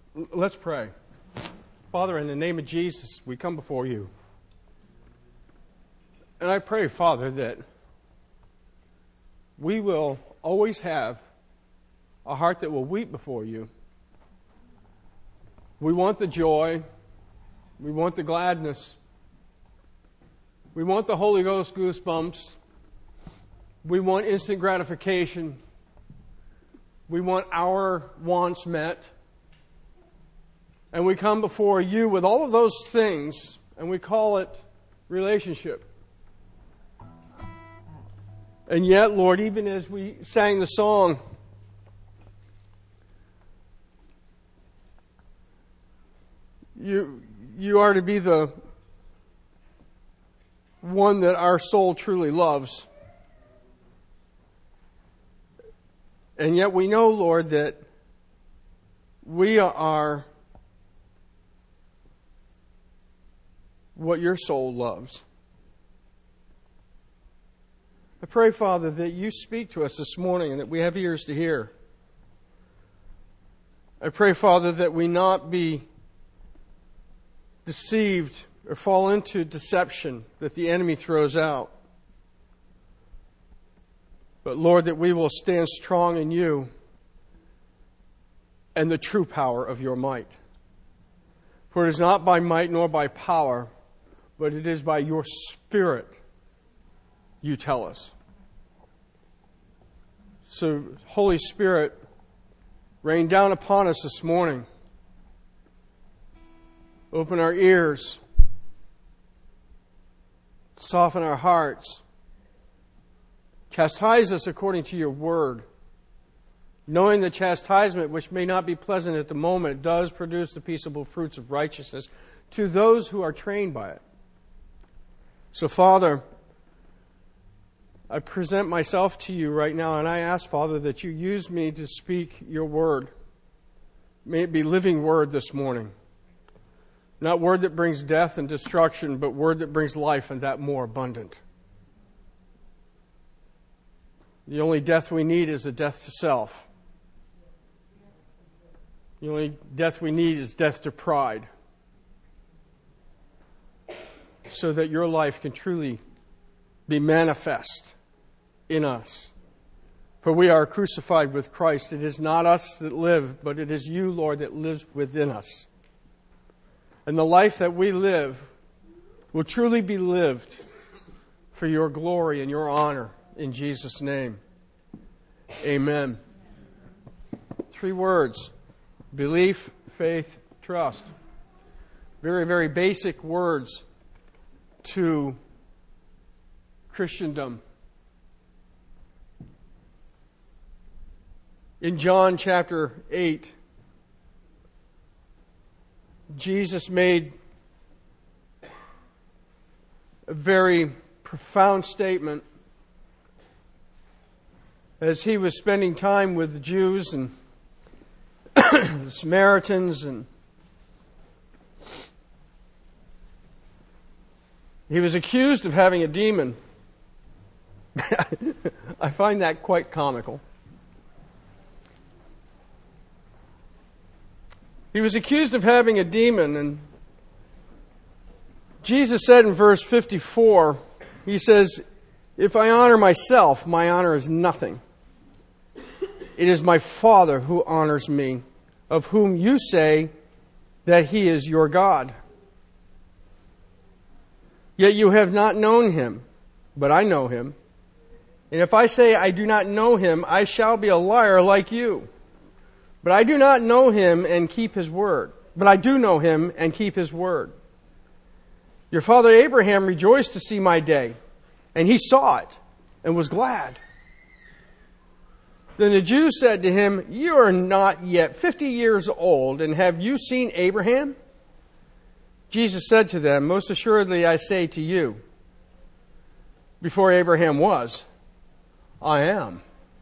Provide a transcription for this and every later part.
Let's pray. Father, in the name of Jesus, we come before you. And I pray, Father, that we will always have a heart that will weep before you. We want the joy. We want the gladness. We want the Holy Ghost goosebumps. We want instant gratification. We want our wants met. And we come before you with all of those things, and we call it relationship. And yet, Lord, even as we sang the song, you are to be the one that our soul truly loves. And yet we know, Lord, that we are what your soul loves. I pray, Father, that you speak to us this morning and that we have ears to hear. I pray, Father, that we not be deceived or fall into deception that the enemy throws out. But Lord, that we will stand strong in you and the true power of your might. For it is not by might nor by power, but it is by your Spirit, you tell us. So, Holy Spirit, rain down upon us this morning. Open our ears. Soften our hearts. Chastise us according to your word. Knowing the chastisement, which may not be pleasant at the moment, does produce the peaceable fruits of righteousness to those who are trained by it. So, Father, I present myself to you right now, and I ask, Father, that you use me to speak your word. May it be living word this morning. Not word that brings death and destruction, but word that brings life and that more abundant. The only death we need is the death to self. The only death we need is death to pride. So that your life can truly be manifest in us. For we are crucified with Christ. It is not us that live, but it is you, Lord, that lives within us. And the life that we live will truly be lived for your glory and your honor. In Jesus' name. Amen. 3 words. Belief, faith, trust. Very, very basic words to Christendom. In John chapter 8, Jesus made a very profound statement as he was spending time with the Jews and the Samaritans, and he was accused of having a demon. I find that quite comical. He was accused of having a demon, and Jesus said in verse 54, he says, "If I honor myself, my honor is nothing. It is my Father who honors me, of whom you say that he is your God. Yet you have not known him, but I know him. And if I say I do not know him, I shall be a liar like you. But I do not know him and keep his word. But I do know him and keep his word. Your father Abraham rejoiced to see my day, and he saw it and was glad." Then the Jews said to him, "You are not yet 50 years old, and have you seen Abraham?" Jesus said to them, "Most assuredly I say to you, before Abraham was, I am."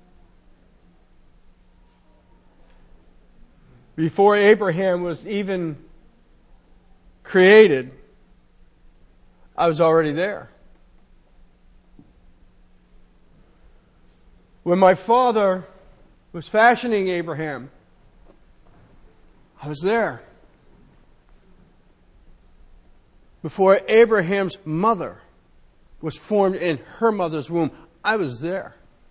Before Abraham was even created, I was already there. When my father was fashioning Abraham, I was there. Before Abraham's mother was formed in her mother's womb, I was there.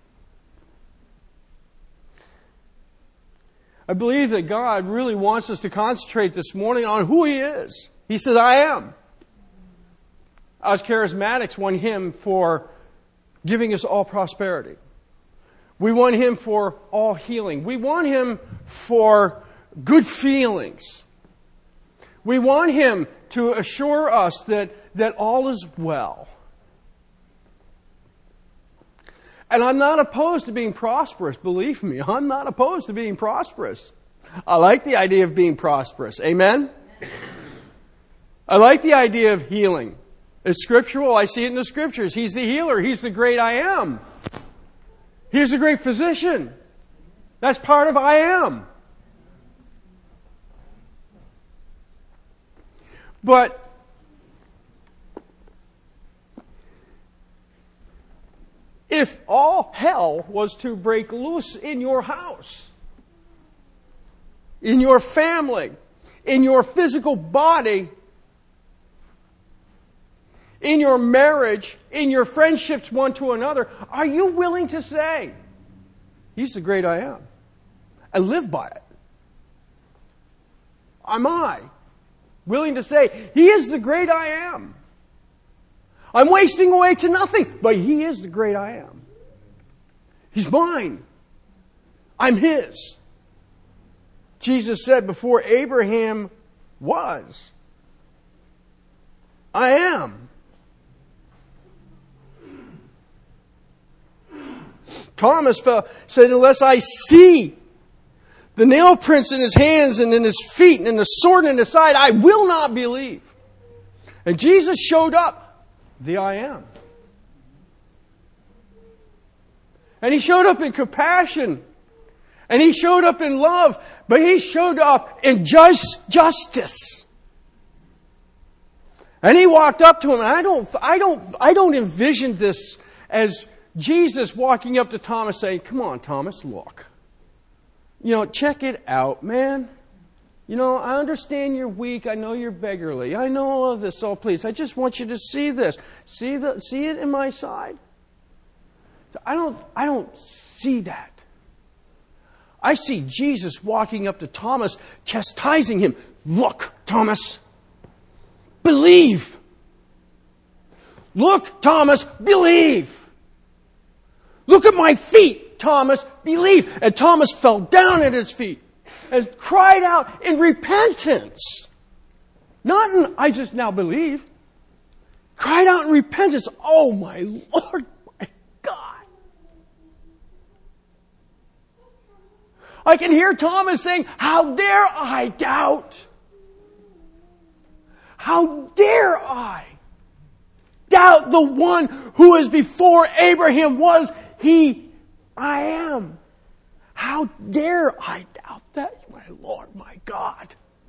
I believe that God really wants us to concentrate this morning on who He is. He says, I am. Us charismatics want Him for giving us all prosperity. We want Him for all healing. We want Him for good feelings. We want Him to assure us that all is well. And I'm not opposed to being prosperous, believe me. I'm not opposed to being prosperous. I like the idea of being prosperous. Amen? I like the idea of healing. It's scriptural. I see it in the Scriptures. He's the healer. He's the great I am. He's the great physician. That's part of I am. But if all hell was to break loose in your house, in your family, in your physical body, in your marriage, in your friendships one to another, are you willing to say, He's the great I am, and live by it? Am I willing to say, He is the great I am? I'm wasting away to nothing, but He is the great I am. He's mine. I'm His. Jesus said, before Abraham was, I am. Thomas said, unless I see the nail prints in His hands and in His feet and in the sword in His side, I will not believe. And Jesus showed up, the I am. And He showed up in compassion. And He showed up in love. But He showed up in justice. And He walked up to him. And I don't envision this as Jesus walking up to Thomas saying, come on, Thomas, look. Check it out, man. I understand you're weak. I know you're beggarly. I know all of this. So please, I just want you to see this. See it in my side? I don't see that. I see Jesus walking up to Thomas, chastising him. Look, Thomas, believe. Look, Thomas, believe. Look at my feet, Thomas, believe. And Thomas fell down at His feet and cried out in repentance. Not in, I just now believe. Cried out in repentance. Oh my Lord, my God. I can hear Thomas saying, how dare I doubt? How dare I doubt the one who is before Abraham was He, I am. How dare I doubt that, my Lord, my God?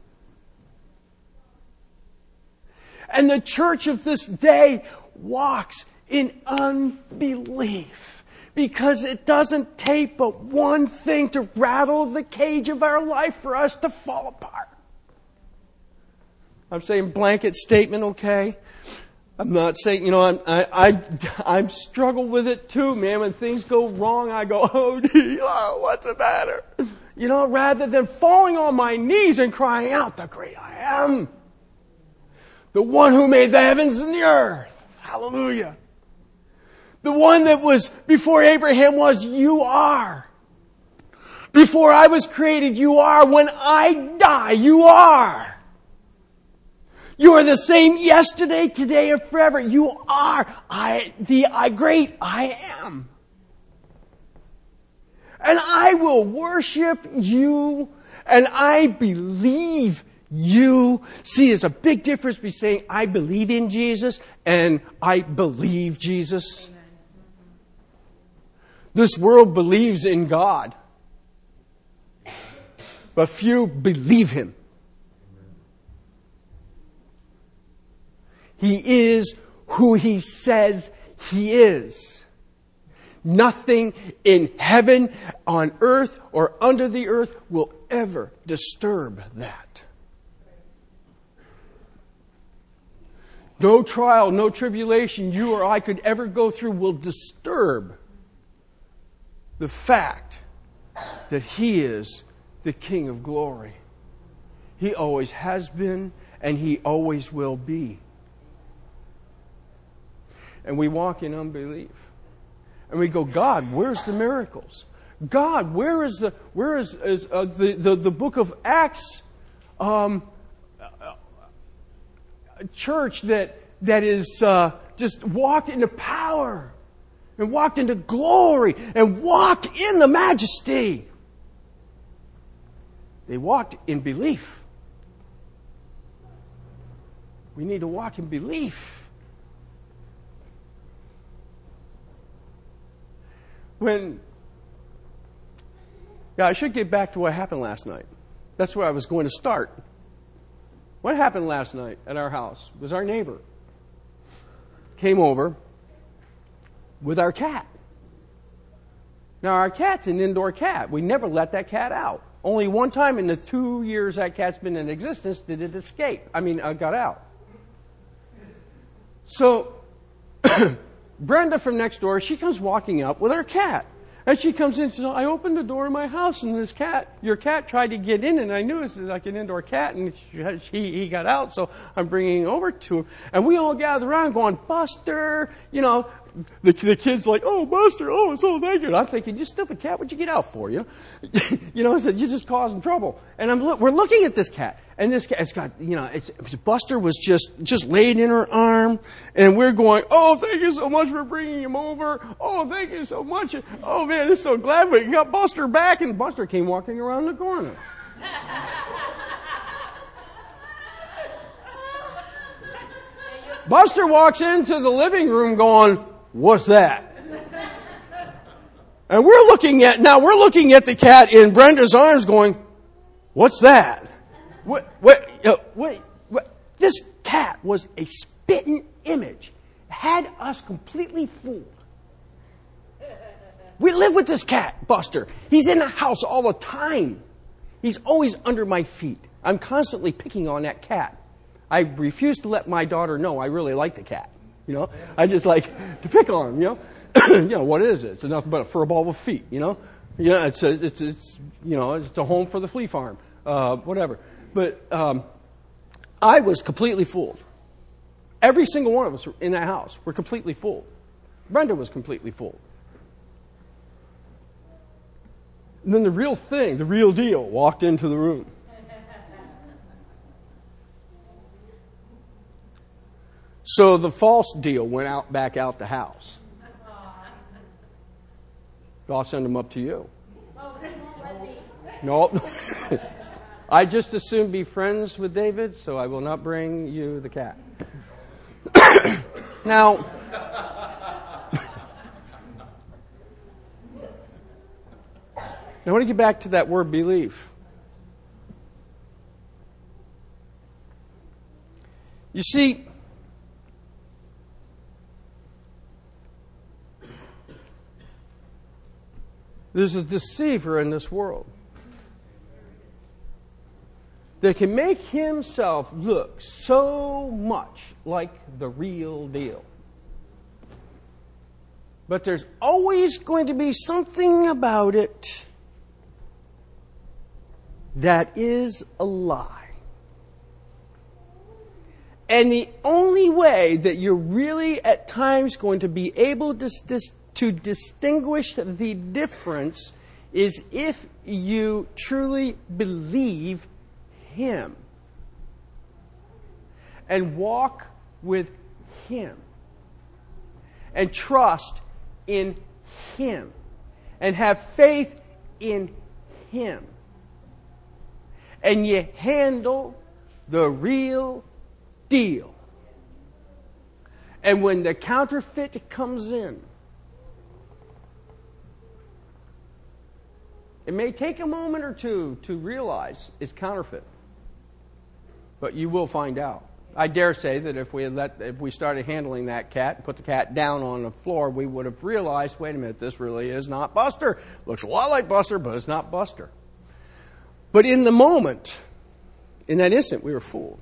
And the church of this day walks in unbelief because it doesn't take but one thing to rattle the cage of our life for us to fall apart. I'm saying blanket statement, okay? I'm not saying, I struggle with it too, man. When things go wrong, I go, oh, what's the matter? Rather than falling on my knees and crying out, the great I am. The one who made the heavens and the earth. Hallelujah. The one that was before Abraham was, you are. Before I was created, you are. When I die, you are. You are the same yesterday, today, and forever. You are the great I am. And I will worship you, and I believe you. See, there's a big difference between saying I believe in Jesus and I believe Jesus. This world believes in God, but few believe Him. He is who He says He is. Nothing in heaven, on earth, or under the earth will ever disturb that. No trial, no tribulation you or I could ever go through will disturb the fact that He is the King of glory. He always has been, and He always will be. And we walk in unbelief. And we go, God, where's the miracles? God, where is the book of Acts church that is just walked into power and walked into glory and walked in the majesty? They walked in belief. We need to walk in belief. I should get back to what happened last night. That's where I was going to start. What happened last night at our house was our neighbor came over with our cat. Now, our cat's an indoor cat. We never let that cat out. Only one time in the 2 years that cat's been in existence did it escape. Got out. So, Brenda from next door, she comes walking up with her cat. And she comes in and says, I opened the door of my house and your cat tried to get in, and I knew it was like an indoor cat, and he got out, so I'm bringing him over to him. And we all gather around going, Buster, the kid's like, oh, Buster, oh, so thank you. And I'm thinking, you stupid cat, what'd you get out for, I said, you're just causing trouble. And we're looking at this cat, and this cat, it's got, Buster was just laid in her arm, and we're going, oh, thank you so much for bringing him over. Oh, thank you so much. Oh, man, I'm so glad we got Buster back. And Buster came walking around the corner. Buster walks into the living room going, what's that? And we're looking at the cat in Brenda's arms going, what's that? Wait. This cat was a spitting image. Had us completely fooled. We live with this cat, Buster. He's in the house all the time. He's always under my feet. I'm constantly picking on that cat. I refuse to let my daughter know I really like the cat. I just like to pick on him, what is it? It's nothing but a fur ball with feet, it's a home for the flea farm, whatever. But I was completely fooled. Every single one of us in that house were completely fooled. Brenda was completely fooled. And then the real deal, walked into the room. So the false deal went back out the house. I'll send them up to you. No. I just as soon be friends with David, so I will not bring you the cat. Now, I want to get back to that word belief. You see, there's a deceiver in this world that can make himself look so much like the real deal. But there's always going to be something about it that is a lie. And the only way that you're really at times going to be able to distinguish the difference is if you truly believe Him and walk with Him and trust in Him and have faith in Him, and you handle the real deal. And when the counterfeit comes in, it may take a moment or two to realize it's counterfeit, but you will find out. I dare say that if we started handling that cat and put the cat down on the floor, we would have realized, wait a minute, this really is not Buster. Looks a lot like Buster, but it's not Buster. But in the moment, in that instant, we were fooled.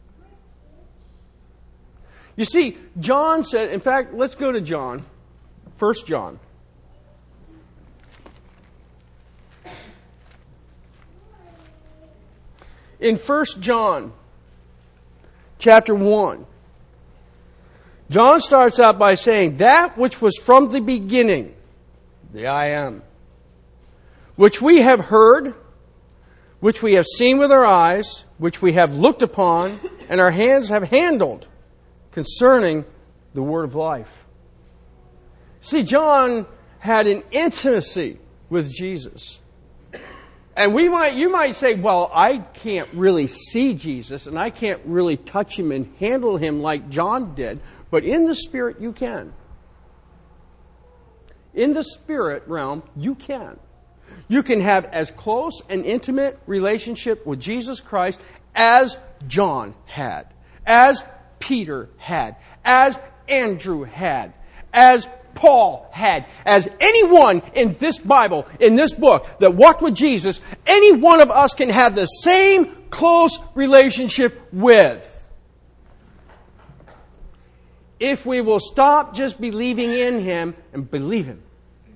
You see, John said, in fact, let's go to John, 1 John. In 1 John, chapter 1, John starts out by saying, that which was from the beginning, the I Am, which we have heard, which we have seen with our eyes, which we have looked upon, and our hands have handled, concerning the word of life. See, John had an intimacy with Jesus. And you might say, well, I can't really see Jesus, and I can't really touch Him and handle Him like John did, but in the Spirit you can. In the Spirit realm, you can. You can have as close an intimate relationship with Jesus Christ as John had, as Peter had, as Andrew had, as Paul had, as anyone in this Bible, in this book that walked with Jesus, any one of us can have the same close relationship with. If we will stop just believing in Him and believe Him.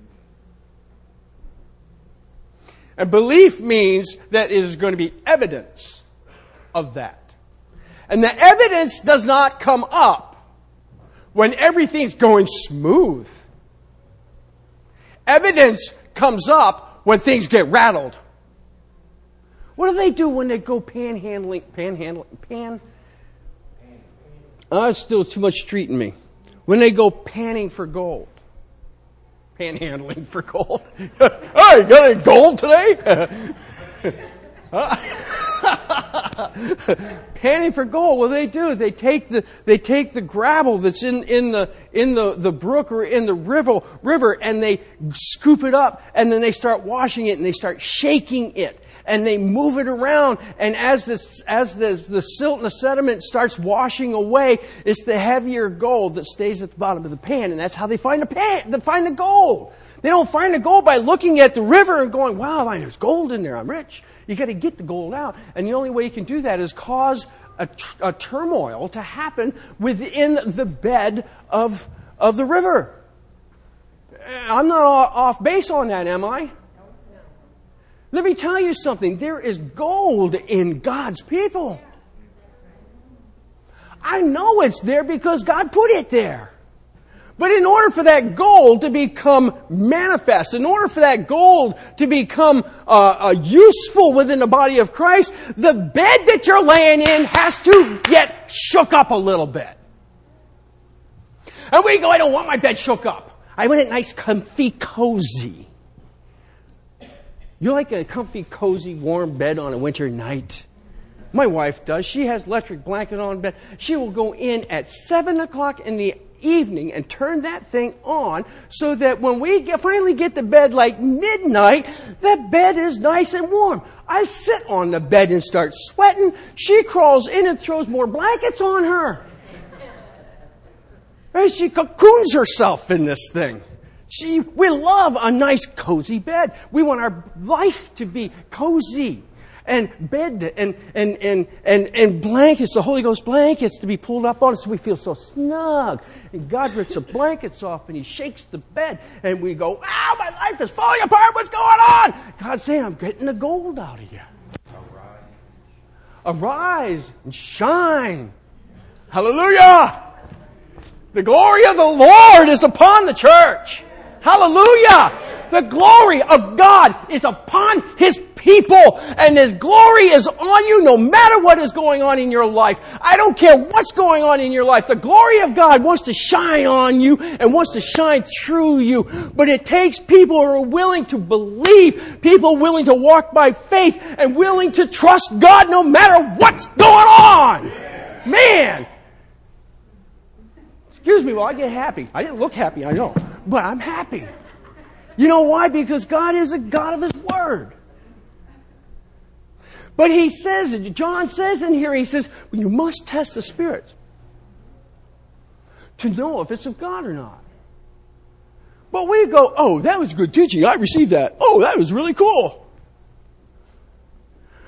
And belief means that it is going to be evidence of that. And the evidence does not come up when everything's going smooth. Evidence comes up when things get rattled. What do they do when they go panhandling? It's still too much street in me. When they go panning for gold. Panhandling for gold. Oh, you got any gold today? Panning for gold. What do they do? They take the gravel that's in the brook or in the river, and they scoop it up, and then they start washing it, and they start shaking it, and they move it around. And as the silt and the sediment starts washing away, it's the heavier gold that stays at the bottom of the pan, and that's how they find the gold. They don't find the gold by looking at the river and going, "Wow, there's gold in there. I'm rich." You got to get the gold out. And the only way you can do that is cause a turmoil to happen within the bed of the river. I'm not off base on that, am I? Let me tell you something. There is gold in God's people. I know it's there because God put it there. But in order for that gold to become manifest, in order for that gold to become useful within the body of Christ, the bed that you're laying in has to get shook up a little bit. And we go, I don't want my bed shook up. I want it nice, comfy, cozy. You like a comfy, cozy, warm bed on a winter night? My wife does. She has electric blanket on bed. She will go in at 7 o'clock in the evening and turn that thing on so that when we finally get to bed like midnight, the bed is nice and warm. I sit on the bed and start sweating. She crawls in and throws more blankets on her. And she cocoons herself in this thing. We love a nice cozy bed. We want our life to be cozy. And bed and blankets, the Holy Ghost blankets to be pulled up on us so we feel so snug. And God rips the blankets off and He shakes the bed and we go, "Ow, my life is falling apart. What's going on?" God's saying, "I'm getting the gold out of you. Arise and shine." Hallelujah! The glory of the Lord is upon the church. Hallelujah! The glory of God is upon His people, and His glory is on you no matter what is going on in your life. I don't care what's going on in your life. The glory of God wants to shine on you and wants to shine through you. But it takes people who are willing to believe, people willing to walk by faith, and willing to trust God no matter what's going on. Man! Excuse me while I get happy. I didn't look happy, I know, but I'm happy. You know why? Because God is a God of His Word. But He says, John says in here, he says, you must test the Spirit to know if it's of God or not. But we go, "Oh, that was good teaching. I received that. Oh, that was really cool."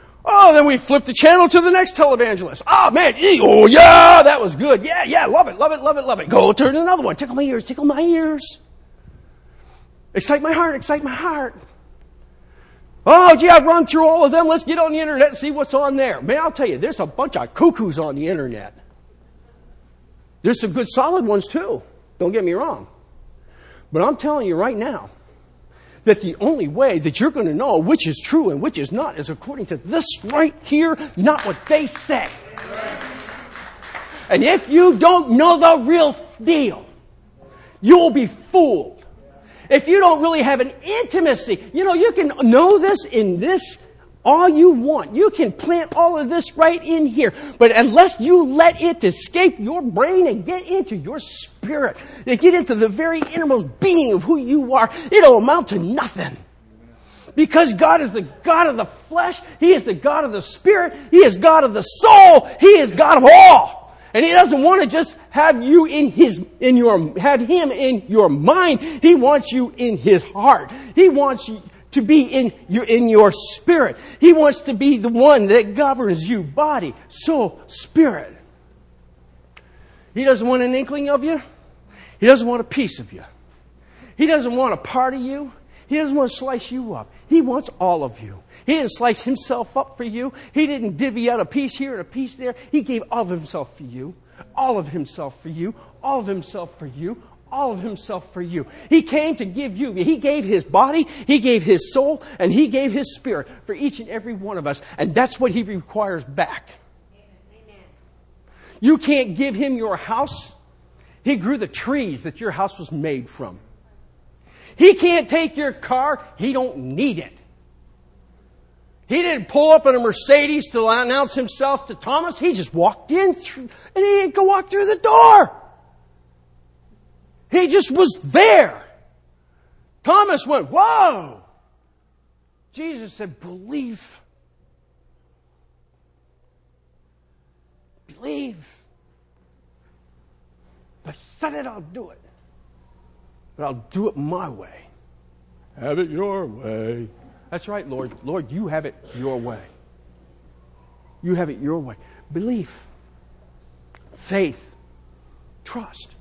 Oh, then we flip the channel to the next televangelist. Oh, man. Oh, yeah, that was good. Yeah, love it, love it, love it, love it. Go turn to another one. Tickle my ears, tickle my ears. Excite my heart, excite my heart. Oh, gee, I've run through all of them. Let's get on the internet and see what's on there. Man, I'll tell you, there's a bunch of cuckoos on the internet. There's some good solid ones too. Don't get me wrong. But I'm telling you right now that the only way that you're going to know which is true and which is not is according to this right here, not what they say. And if you don't know the real deal, you'll be fooled. If you don't really have an intimacy, you can know this in this all you want. You can plant all of this right in here. But unless you let it escape your brain and get into your spirit, and get into the very innermost being of who you are, it'll amount to nothing. Because God is the God of the flesh. He is the God of the spirit. He is God of the soul. He is God of all. And He doesn't want to just have you have Him in your mind. He wants you in His heart. He wants you to be in your spirit. He wants to be the one that governs you, body, soul, spirit. He doesn't want an inkling of you. He doesn't want a piece of you. He doesn't want a part of you. He doesn't want to slice you up. He wants all of you. He didn't slice Himself up for you. He didn't divvy out a piece here and a piece there. He gave all of Himself for you. All of Himself for you. All of Himself for you. All of Himself for you. He came to give you. He gave His body, He gave His soul, and He gave His spirit for each and every one of us. And that's what He requires back. Amen. You can't give Him your house. He grew the trees that your house was made from. He can't take your car. He don't need it. He didn't pull up in a Mercedes to announce Himself to Thomas. He just walked in and He didn't go walk through the door. He just was there. Thomas went, whoa. Jesus said, believe. Believe. If I said it, I'll do it. But I'll do it my way. Have it your way. That's right, Lord. Lord, you have it your way. You have it your way. Belief. Faith. Trust.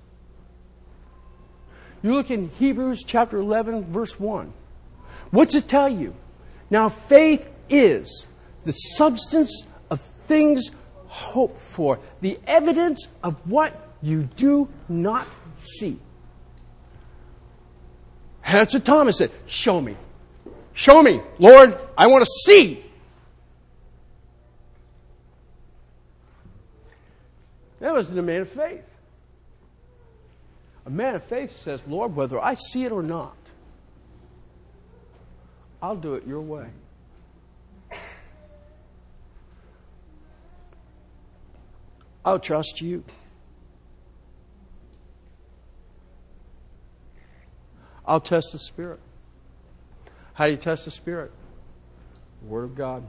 You look in Hebrews chapter 11, verse 1. What's it tell you? Now, faith is the substance of things hoped for, the evidence of what you do not see. That's what Thomas said. Show me. Show me, Lord. I want to see. That was the man of faith. A man of faith says, Lord, whether I see it or not, I'll do it your way. I'll trust you. I'll test the Spirit. How do you test the Spirit? The Word of God.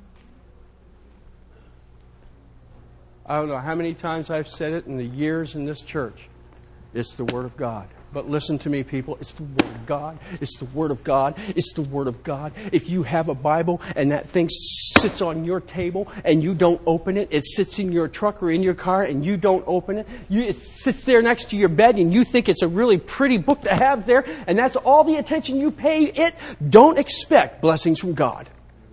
I don't know how many times I've said it in the years in this church. It's the Word of God. But listen to me, people. It's the Word of God. It's the Word of God. It's the Word of God. If you have a Bible and that thing sits on your table and you don't open it, it sits in your truck or in your car and you don't open it, it sits there next to your bed and you think it's a really pretty book to have there, and that's all the attention you pay it, don't expect blessings from God.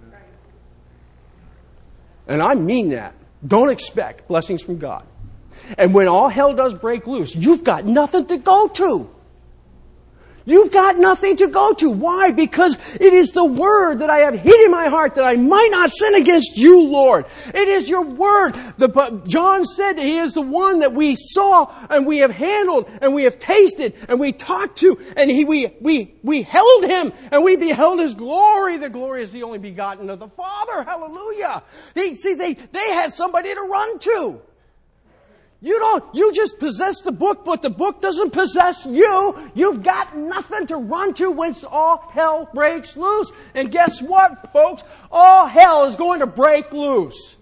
And I mean that. Don't expect blessings from God. And when all hell does break loose, you've got nothing to go to. You've got nothing to go to. Why? Because it is the Word that I have hid in my heart that I might not sin against you, Lord. It is your Word. John said that He is the one that we saw and we have handled and we have tasted and we talked to, and we held Him and we beheld His glory. The glory is the only begotten of the Father. Hallelujah. They had somebody to run to. You just possess the book, but the book doesn't possess you. You've got nothing to run to when all hell breaks loose. And guess what, folks? All hell is going to break loose.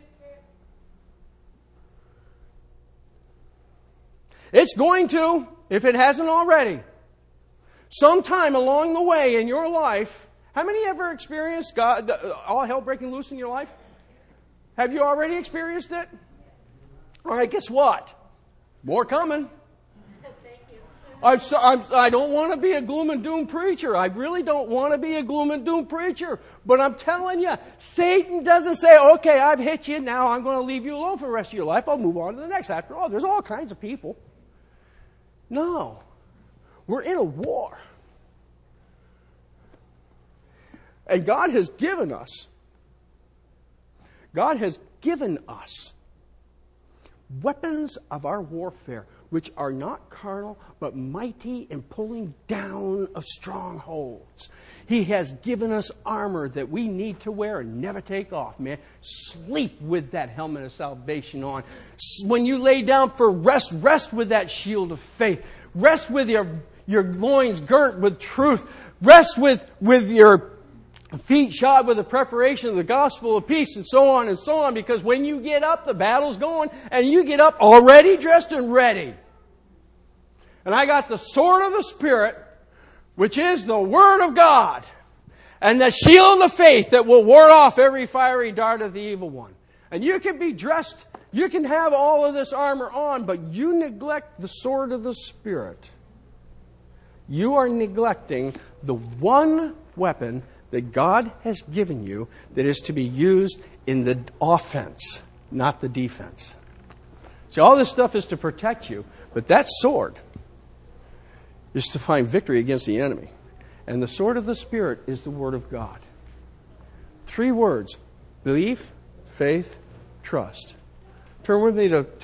It's going to, if it hasn't already. Sometime along the way in your life, how many ever experienced all hell breaking loose in your life? Have you already experienced it? All right, guess what? More coming. I don't want to be a gloom and doom preacher. I really don't want to be a gloom and doom preacher. But I'm telling you, Satan doesn't say, okay, I've hit you, now I'm going to leave you alone for the rest of your life. I'll move on to the next. After all, there's all kinds of people. No. We're in a war. And God has given us weapons of our warfare, which are not carnal, but mighty in pulling down of strongholds. He has given us armor that we need to wear and never take off, man. Sleep with that helmet of salvation on. When you lay down for rest, rest with that shield of faith. Rest with your loins girt with truth. Rest with your feet shod with the preparation of the gospel of peace, and so on, because when you get up, the battle's going, and you get up already dressed and ready. And I got the sword of the Spirit, which is the Word of God, and the shield of faith that will ward off every fiery dart of the evil one. And you can be dressed, you can have all of this armor on, but you neglect the sword of the Spirit. You are neglecting the one weapon that God has given you that is to be used in the offense, not the defense. See, all this stuff is to protect you, but that sword is to find victory against the enemy. And the sword of the Spirit is the Word of God. 3 words: belief, faith, trust. Turn with me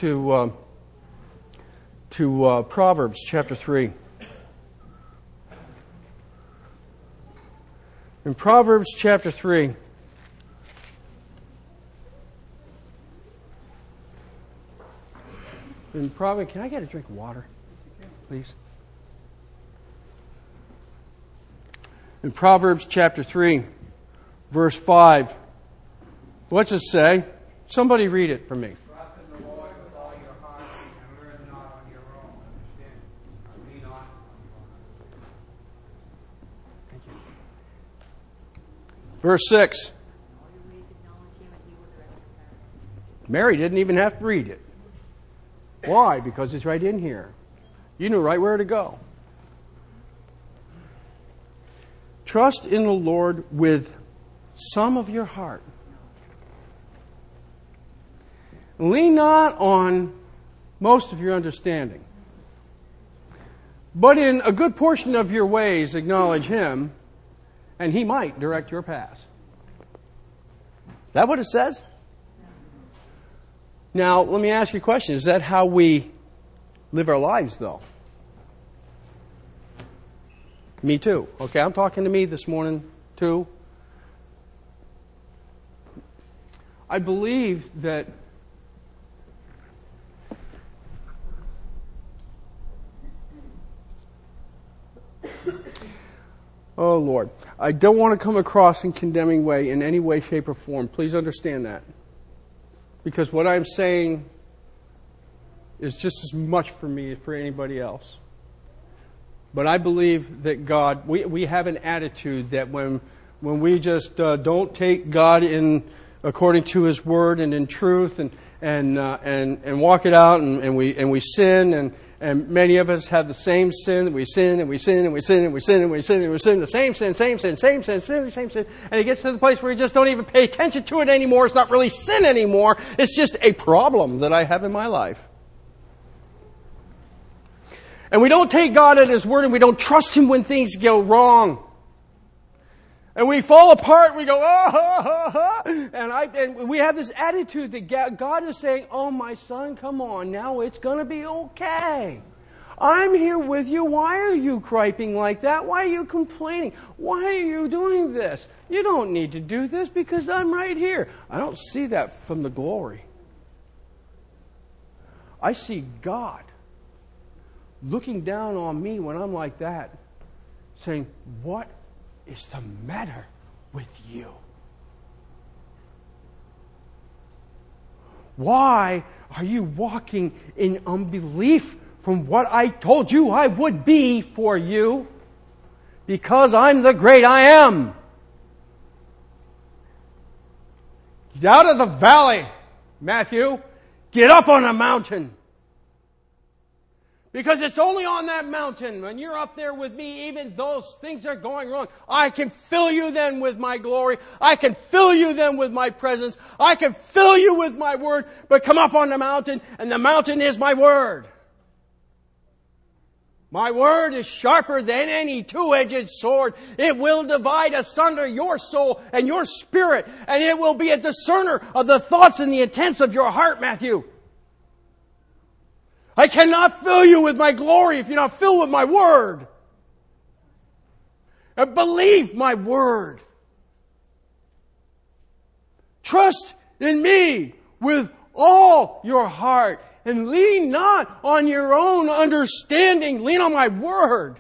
to Proverbs chapter 3. In Proverbs chapter 3, can I get a drink of water, please? In Proverbs chapter 3, verse 5, what's it say? Somebody read it for me. Trust in the Lord with all your heart and lean not on your own understanding. Lean not on your own. Thank you. Verse 6. Mary didn't even have to read it. Why? Because it's right in here. You knew right where to go. Trust in the Lord with some of your heart. Lean not on most of your understanding. But in a good portion of your ways acknowledge Him, and He might direct your paths. Is that what it says? Now, let me ask you a question. Is that how we live our lives, though? Me too. Okay, I'm talking to me this morning, too. I believe that oh, Lord. I don't want to come across in condemning way in any way, shape, or form. Please understand that. Because what I'm saying is just as much for me as for anybody else. But I believe that God, we have an attitude that when we just don't take God in according to His Word and in truth and walk it out and we sin and many of us have the same sin. We sin and we sin and we sin and we sin and we sin and we sin. The same sin. And it gets to the place where you just don't even pay attention to it anymore. It's not really sin anymore. It's just a problem that I have in my life. And we don't take God at His word and we don't trust Him when things go wrong. And we fall apart, we go, and we have this attitude that God is saying, oh, my son, come on, now it's going to be okay. I'm here with you. Why are you griping like that? Why are you complaining? Why are you doing this? You don't need to do this because I'm right here. I don't see that from the glory. I see God looking down on me when I'm like that, saying, what is the matter with you? Why are you walking in unbelief from what I told you I would be for you? Because I'm the great I am. Get out of the valley, Matthew. Get up on a mountain. Because it's only on that mountain, when you're up there with me, even those things are going wrong, I can fill you then with my glory. I can fill you then with my presence. I can fill you with my word. But come up on the mountain, and the mountain is my word. My word is sharper than any two-edged sword. It will divide asunder your soul and your spirit, and it will be a discerner of the thoughts and the intents of your heart, Matthew. I cannot fill you with my glory if you're not filled with my word. And believe my word. Trust in me with all your heart. And lean not on your own understanding. Lean on my word.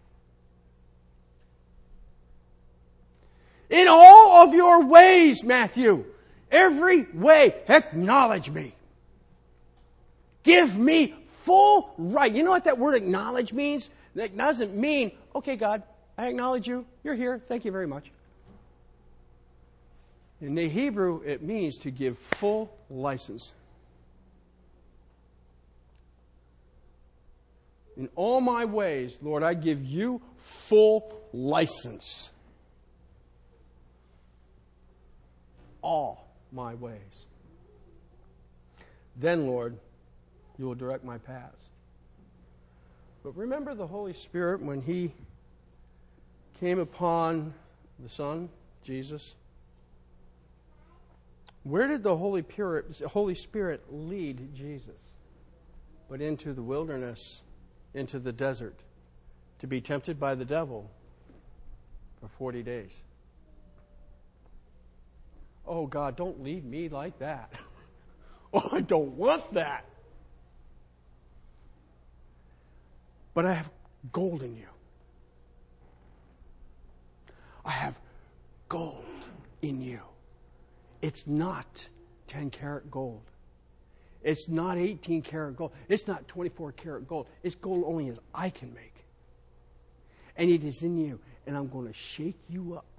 In all of your ways, Matthew, every way, acknowledge me. Give me full right. You know what that word acknowledge means? That doesn't mean, okay, God, I acknowledge you. You're here. Thank you very much. In the Hebrew, it means to give full license. In all my ways, Lord, I give you full license. All my ways. Then, Lord, you will direct my paths. But remember the Holy Spirit when He came upon the Son, Jesus? Where did the Holy Spirit lead Jesus? But into the wilderness, into the desert, to be tempted by the devil for 40 days. Oh, God, don't lead me like that. Oh, I don't want that. But I have gold in you. I have gold in you. It's not 10-karat gold. It's not 18-karat gold. It's not 24-karat gold. It's gold only as I can make. And it is in you. And I'm going to shake you up.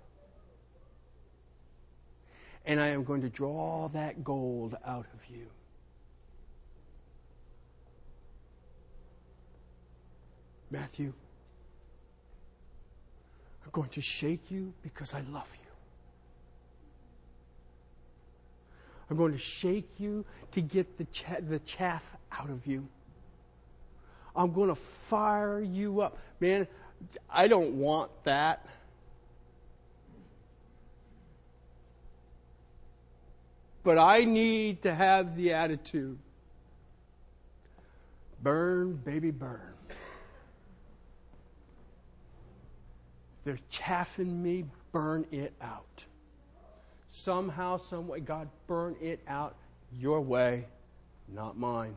And I am going to draw that gold out of you. Matthew, I'm going to shake you because I love you. I'm going to shake you to get the chaff out of you. I'm going to fire you up. Man, I don't want that. But I need to have the attitude. Burn, baby, burn. There's chaff in me, burn it out. Somehow, some way, God, burn it out your way, not mine.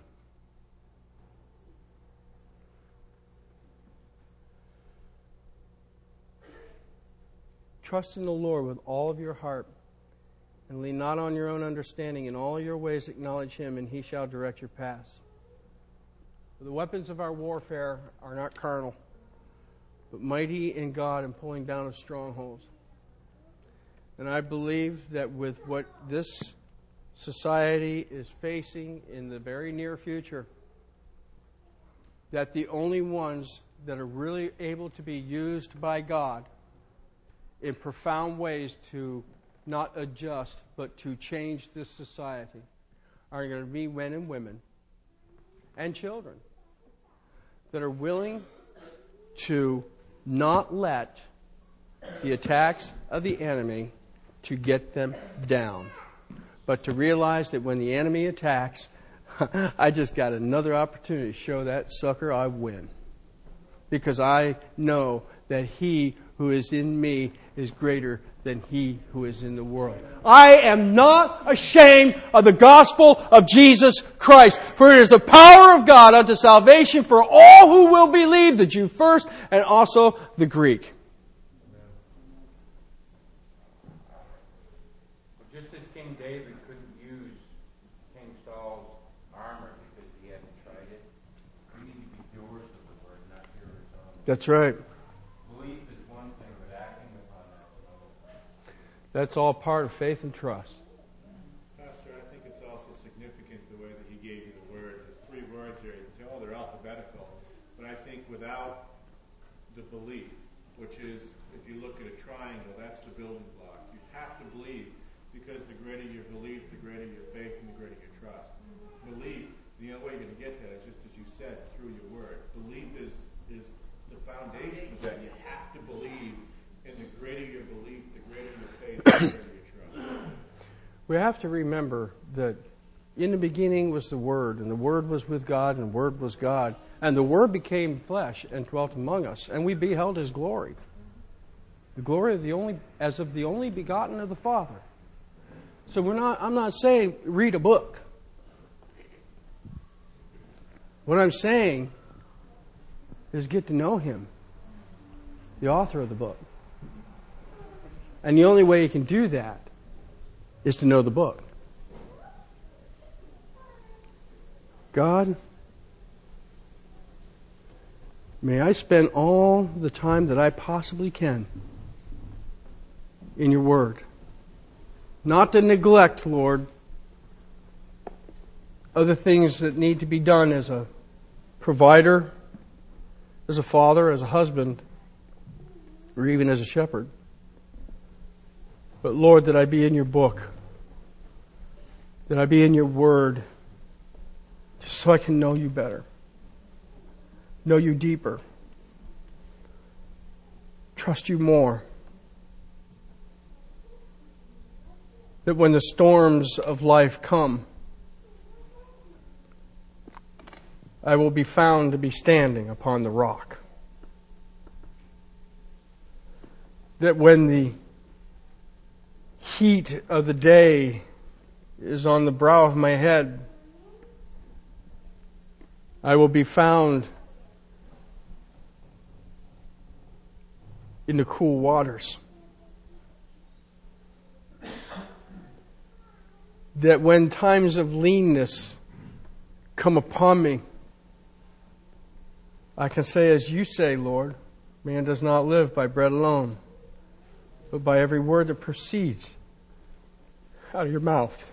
Trust in the Lord with all of your heart, and lean not on your own understanding. In all your ways acknowledge Him, and He shall direct your paths. For the weapons of our warfare are not carnal, but mighty in God in pulling down of strongholds. And I believe that with what this society is facing in the very near future, that the only ones that are really able to be used by God in profound ways to not adjust, but to change this society are going to be men and women and children that are willing to not let the attacks of the enemy to get them down, but to realize that when the enemy attacks, I just got another opportunity to show that sucker I win. Because I know that He who is in me is greater than he who is in the world. I am not ashamed of the gospel of Jesus Christ, for it is the power of God unto salvation for all who will believe, the Jew first and also the Greek. Just as King David couldn't use King Saul's armor because he hadn't tried it, we need to be doers of the word, not hearers only. That's right. Belief is one thing, but acting upon that is another. That's all part of faith and trust. significant the way that he gave you the word. There's 3 words here. You can say, oh, they're alphabetical. But I think without the belief, which is, if you look at a triangle, that's the building block. You have to believe, because the greater your belief, the greater your faith, and the greater your trust. Belief, the only way you're going to get that is just as you said, through your word. Belief is the foundation of that. You have to believe, and the greater your belief, the greater your faith, the greater your trust. We have to remember that in the beginning was the Word, and the Word was with God, and the Word was God. And the Word became flesh and dwelt among us, and we beheld His glory. The glory of the only begotten of the Father. So I'm not saying read a book. What I'm saying is get to know Him, the author of the book. And the only way you can do that is to know the book. God, may I spend all the time that I possibly can in your word. Not to neglect, Lord, other things that need to be done as a provider, as a father, as a husband, or even as a shepherd. But Lord, that I be in your book, that I be in your word, just so I can know you better, know you deeper, trust you more. That when the storms of life come, I will be found to be standing upon the rock. That when the heat of the day is on the brow of my head, I will be found in the cool waters. That when times of leanness come upon me, I can say, as you say, Lord, man does not live by bread alone, but by every word that proceeds out of your mouth.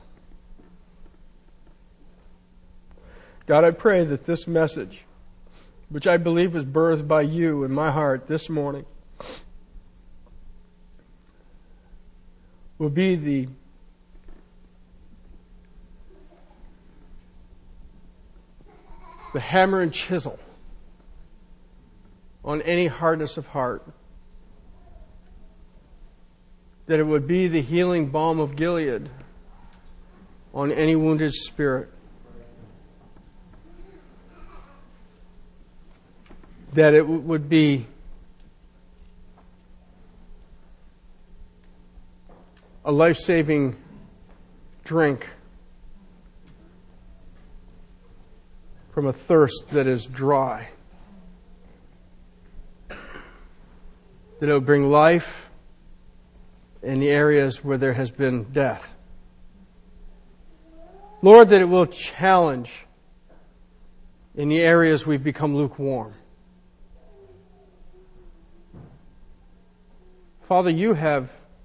God, I pray that this message, which I believe was birthed by you in my heart this morning, will be the hammer and chisel on any hardness of heart. That it would be the healing balm of Gilead on any wounded spirit. That it would be a life-saving drink from a thirst that is dry. That it will bring life in the areas where there has been death. Lord, that it will challenge in the areas we've become lukewarm. Father, you have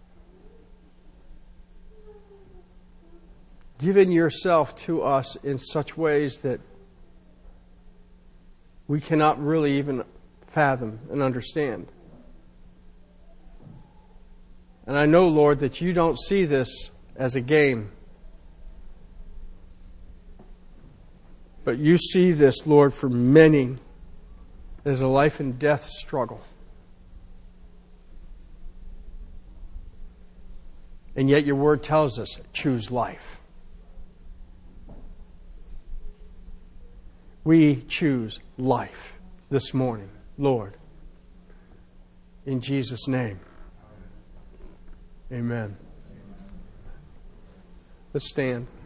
given yourself to us in such ways that we cannot really even fathom and understand. And I know, Lord, that you don't see this as a game. But you see this, Lord, for many as a life and death struggle. And yet your word tells us, choose life. We choose life this morning, Lord. In Jesus' name. Amen. Let's stand.